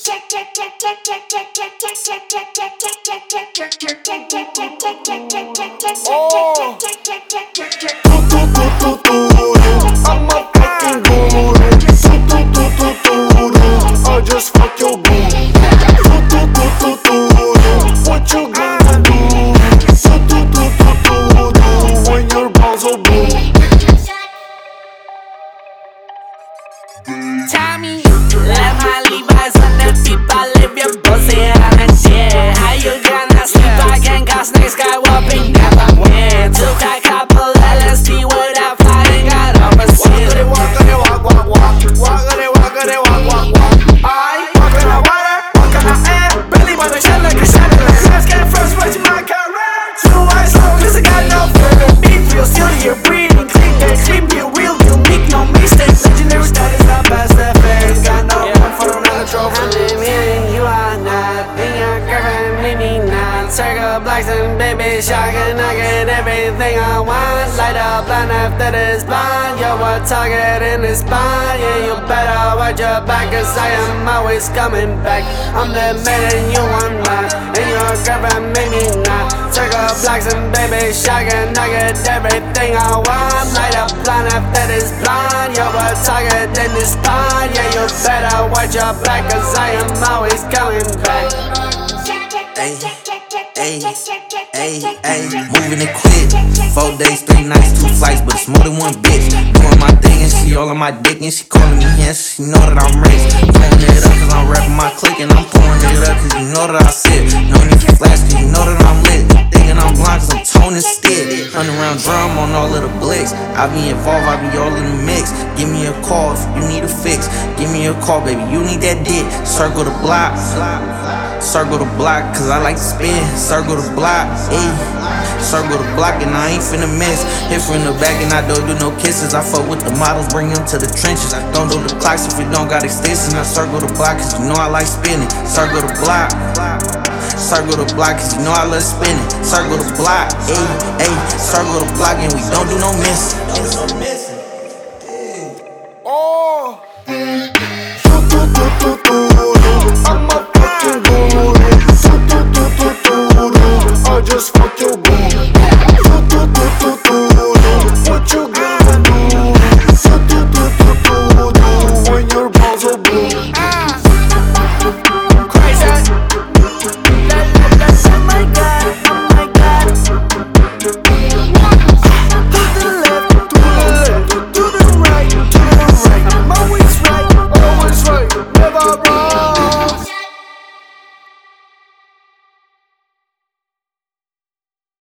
I'm a fucking guru. I just fuck your boo. What you gonna do? When your balls are blue. Tommy, let my Levi's on the beat, I leave your pussy on the shit. How you gonna sleep again? Cause next guy whooping never win. Took a couple LSD without fighting, got overseas. Walk. I walk on the water, walk on the air. Billy by the shell like a chandelier. Let's get first, watch my career. 2 eyes low, cause I got no fear. Beat real, still here, breathing, clean, get sleep, you real, you make no mistakes. Legendary status, not best effects. Got no room for another trophy. I'm in, you are not. In your girlfriend, maybe not. Circle blacks and baby shocking. I get everything I want. Light up line after this blind. You're a target in the spine. Yeah, you better watch your back, cause I am always coming back. I'm the man and you are not. And your girlfriend, maybe not. Circle blacks and baby shocking. I get everything I want. Light up line after this blind. You're a target in the spine. Yeah, you better watch your back, cause I am always coming back. Moving it quick. 4 days, 3 nights, 2 flights, but it's more than one bitch. Doing my thing and she all on my dick and she calling me hands. She know that I'm rich. Throwing it up cause I'm rapping my clique and I'm pouring it up cause you know that I sit. No need for flash cause you know that I'm lit. Thinking I'm blind cause I'm toning stick. Underground drum on all of the blicks. I be involved, I be all in the mix. Give me a call if you need a fix. Give me a call, baby, you need that dick. Circle the block. Circle the block, cause I like to spin. Circle the block, ayy. Circle the block and I ain't finna miss. Hit from the back and I don't do no kisses. I fuck with the models, bring them to the trenches. Don't do the clocks if it don't got extensions. I circle the block cause you know I like spinning. Circle the block. Circle the block cause you know I love spinning. Circle the block, ayy, ayy. Circle the block and we don't do no missing.